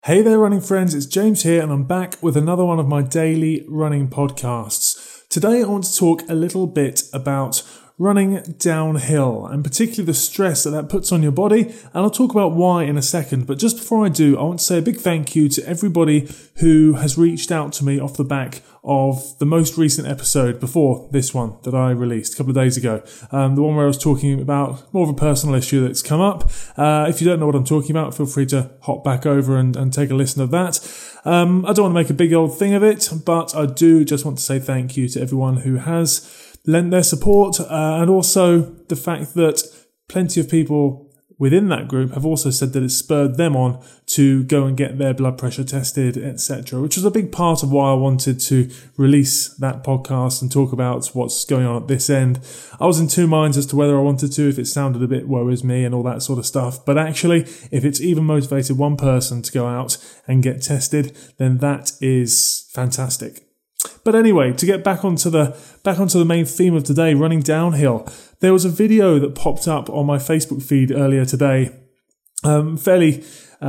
Hey there, running friends, it's James here, and I'm back with another one of my daily running podcasts. Today I want to talk a little bit about running downhill, and particularly the stress that puts on your body, and I'll talk about why in a second. But just before I do, I want to say a big thank you to everybody who has reached out to me off the back of the most recent episode before this one that I released a couple of days ago. The one where I was talking about more of a personal issue that's come up. If you don't know what I'm talking about, feel free to hop back over and take a listen of that. I don't want to make a big old thing of it, but I do just want to say thank you to everyone who has lent their support, and also the fact that plenty of people within that group have also said that it spurred them on to go and get their blood pressure tested, etc., which was a big part of why I wanted to release that podcast and talk about what's going on at this end. I was in two minds as to whether I wanted to, if it sounded a bit woe is me and all that sort of stuff, but actually, if it's even motivated one person to go out and get tested, then that is fantastic. But anyway, to get back onto the main theme of today, running downhill, there was a video that popped up on my Facebook feed earlier today. Because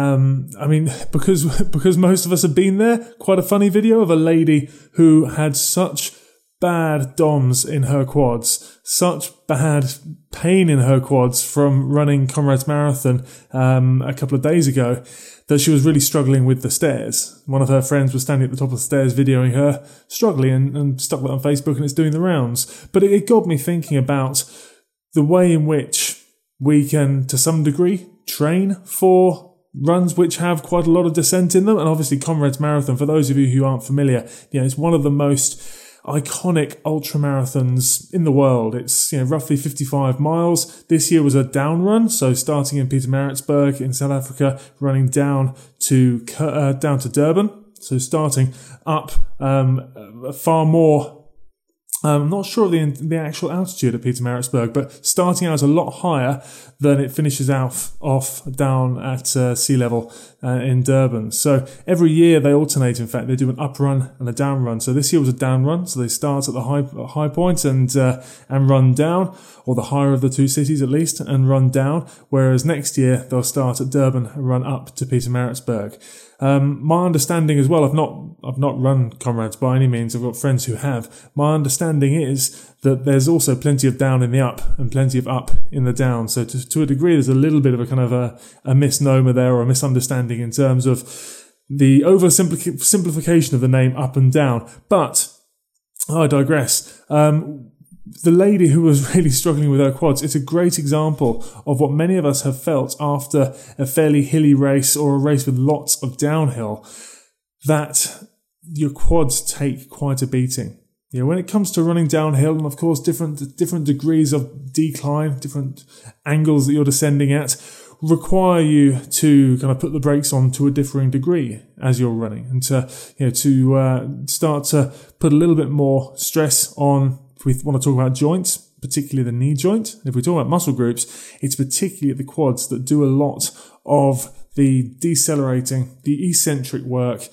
most of us have been there, quite a funny video of a lady who had such bad DOMs in her quads, such bad pain in her quads from running Comrades Marathon a couple of days ago, that she was really struggling with the stairs. One of her friends was standing at the top of the stairs videoing her struggling and stuck that on Facebook, and it's doing the rounds. But it got me thinking about the way in which we can, to some degree, train for runs which have quite a lot of descent in them. And obviously Comrades Marathon, for those of you who aren't familiar, it's one of the most iconic ultra marathons in the world. It's roughly 55 miles. This year was a down run, so starting in Pietermaritzburg in South Africa, running down to Durban. So starting up far more. I'm not sure of the actual altitude at Pietermaritzburg, but starting out a lot higher than it finishes off down at sea level in Durban. So every year they alternate. In fact, they do an up run and a down run. So this year was a down run. So they start at the high point and run down, or the higher of the two cities at least, and run down. Whereas next year they'll start at Durban and run up to Pietermaritzburg. My understanding as well, I've not run Comrades by any means. I've got friends who have. My understanding is that there's also plenty of down in the up and plenty of up in the down. So to a degree, there's a little bit of a kind of a misnomer there, or a misunderstanding in terms of the oversimplification of the name up and down. But I digress. The lady who was really struggling with her quads, it's a great example of what many of us have felt after a fairly hilly race or a race with lots of downhill, that your quads take quite a beating. When it comes to running downhill, and of course different degrees of decline, different angles that you're descending at, require you to kind of put the brakes on to a differing degree as you're running, and to start to put a little bit more stress on. If we want to talk about joints, particularly the knee joint, if we talk about muscle groups, it's particularly the quads that do a lot of the decelerating, the eccentric work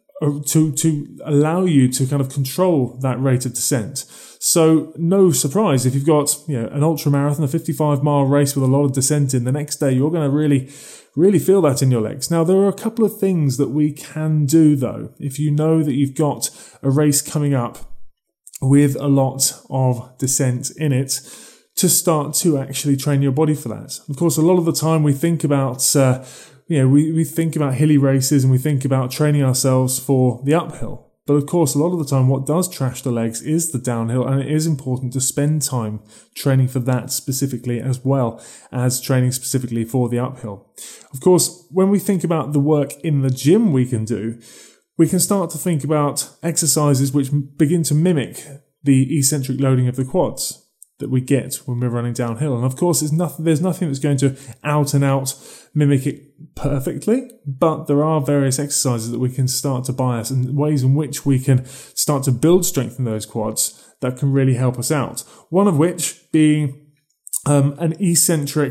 to allow you to kind of control that rate of descent. So no surprise if you've got an ultra marathon, a 55-mile race with a lot of descent in, the next day you're going to really feel that in your legs. Now, there are a couple of things that we can do though, if you know that you've got a race coming up with a lot of descent in it, to start to actually train your body for that. Of course, a lot of the time we think about, we think about hilly races and we think about training ourselves for the uphill. But of course, a lot of the time what does trash the legs is the downhill, and it is important to spend time training for that specifically, as well as training specifically for the uphill. Of course, when we think about the work in the gym we can do, we can start to think about exercises which begin to mimic the eccentric loading of the quads that we get when we're running downhill. And of course, there's nothing that's going to out and out mimic it perfectly, but there are various exercises that we can start to bias, and ways in which we can start to build strength in those quads that can really help us out. One of which being an eccentric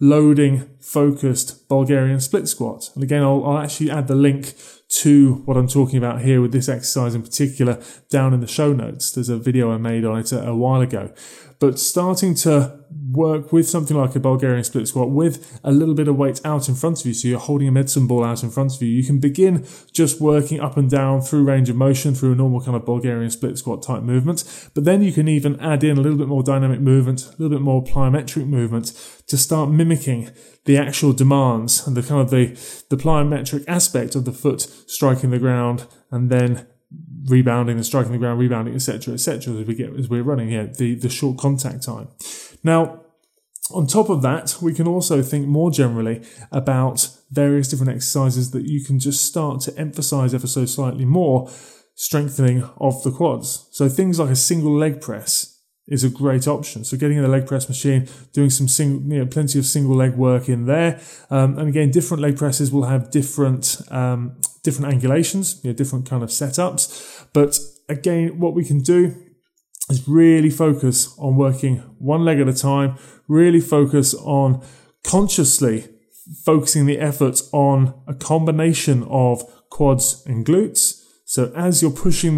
loading focused Bulgarian split squat. And again, I'll actually add the link to what I'm talking about here with this exercise in particular down in the show notes. There's a video I made on it a while ago. But starting to work with something like a Bulgarian split squat with a little bit of weight out in front of you, so you're holding a medicine ball out in front of you, you can begin just working up and down through range of motion through a normal kind of Bulgarian split squat type movement. But then you can even add in a little bit more dynamic movement, a little bit more plyometric movement to start mimicking the actual demands and the kind of the plyometric aspect of the foot striking the ground and then rebounding and striking the ground, rebounding, etc., as we're running the short contact time. Now, on top of that, we can also think more generally about various different exercises that you can just start to emphasize ever so slightly more strengthening of the quads. So things like a single leg press is a great option. So getting in the leg press machine, doing some plenty of single leg work in there. And again, different leg presses will have different angulations, different kind of setups. But again, what we can do is really focus on working one leg at a time, really focus on consciously focusing the effort on a combination of quads and glutes. So as you're pushing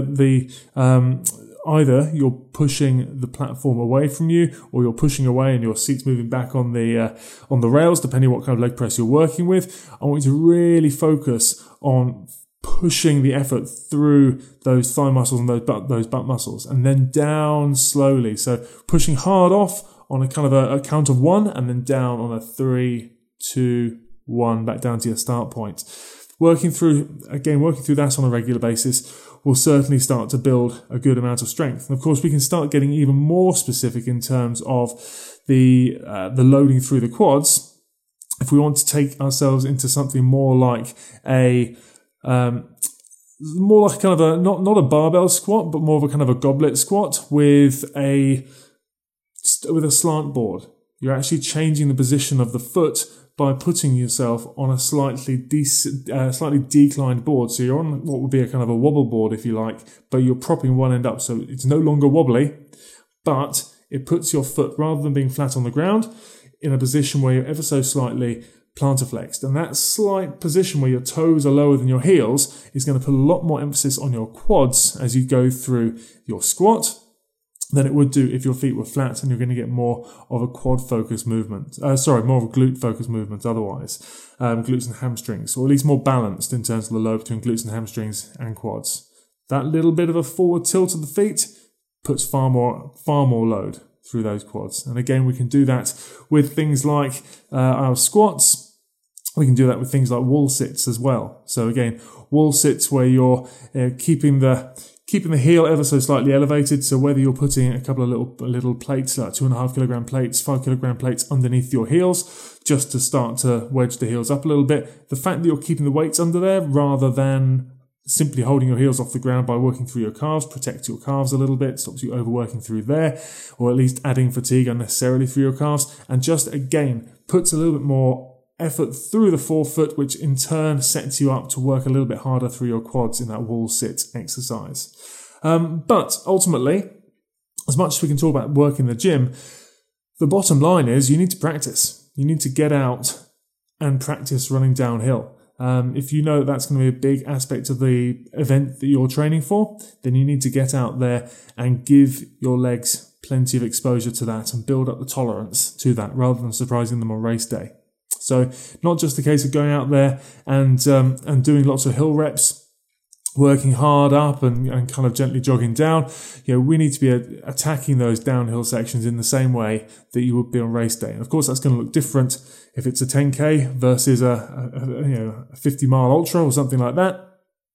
either you're pushing the platform away from you, or you're pushing away and your seat's moving back on the rails, depending on what kind of leg press you're working with. I want you to really focus on pushing the effort through those thigh muscles and those butt muscles, and then down slowly. So pushing hard off on a kind of a count of 1, and then down on a 3, 2, 1, back down to your start point. Working through that on a regular basis will certainly start to build a good amount of strength. And of course, we can start getting even more specific in terms of the loading through the quads. If we want to take ourselves into something more like kind of a not a barbell squat, but more of a kind of a goblet squat with a slant board. You're actually changing the position of the foot by putting yourself on a slightly declined board. So you're on what would be a kind of a wobble board, if you like, but you're propping one end up. So it's no longer wobbly, but it puts your foot, rather than being flat on the ground, in a position where you're ever so slightly plantar flexed. And that slight position where your toes are lower than your heels is going to put a lot more emphasis on your quads as you go through your squat than it would do if your feet were flat, and you're going to get more of a quad focused movement. More of a glute focused movement otherwise. Glutes and hamstrings, or at least more balanced in terms of the load between glutes and hamstrings and quads. That little bit of a forward tilt of the feet puts far more load through those quads. And again, we can do that with things like our squats. We can do that with things like wall sits as well. So again, wall sits where you're keeping the heel ever so slightly elevated. So whether you're putting a couple of little plates, like 2.5 kilogram plates, 5 kilogram plates underneath your heels, just to start to wedge the heels up a little bit. The fact that you're keeping the weights under there rather than simply holding your heels off the ground by working through your calves, protects your calves a little bit, stops you overworking through there, or at least adding fatigue unnecessarily through your calves, and just again puts a little bit more effort through the forefoot, which in turn sets you up to work a little bit harder through your quads in that wall sit exercise. But ultimately, as much as we can talk about work in the gym, the bottom line is you need to practice. You need to get out and practice running downhill. If you know that's going to be a big aspect of the event that you're training for, then you need to get out there and give your legs plenty of exposure to that and build up the tolerance to that rather than surprising them on race day. So not just a case of going out there and doing lots of hill reps, working hard up and kind of gently jogging down. We need to be attacking those downhill sections in the same way that you would be on race day. And of course, that's going to look different if it's a 10K versus a 50-mile ultra or something like that.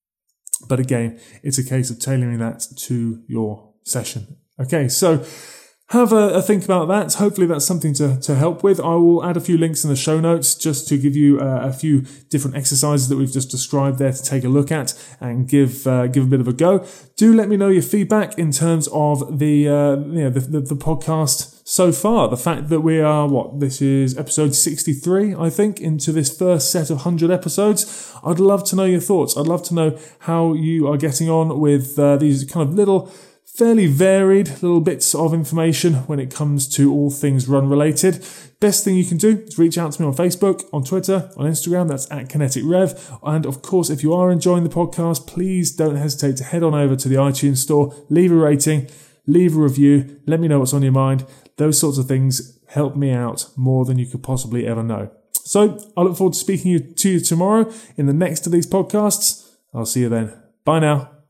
But again, it's a case of tailoring that to your session. Okay, so have a think about that. Hopefully that's something to help with. I will add a few links in the show notes just to give you a few different exercises that we've just described there to take a look at and give a bit of a go. Do let me know your feedback in terms of the podcast so far. The fact that we are, this is episode 63, I think, into this first set of 100 episodes. I'd love to know your thoughts. I'd love to know how you are getting on with these kind of little fairly varied little bits of information when it comes to all things run related. Best thing you can do is reach out to me on Facebook, on Twitter, on Instagram. That's at Kinetic Rev. And of course, if you are enjoying the podcast, please don't hesitate to head on over to the iTunes store, leave a rating, leave a review, let me know what's on your mind. Those sorts of things help me out more than you could possibly ever know. So I look forward to speaking to you tomorrow in the next of these podcasts. I'll see you then. Bye now.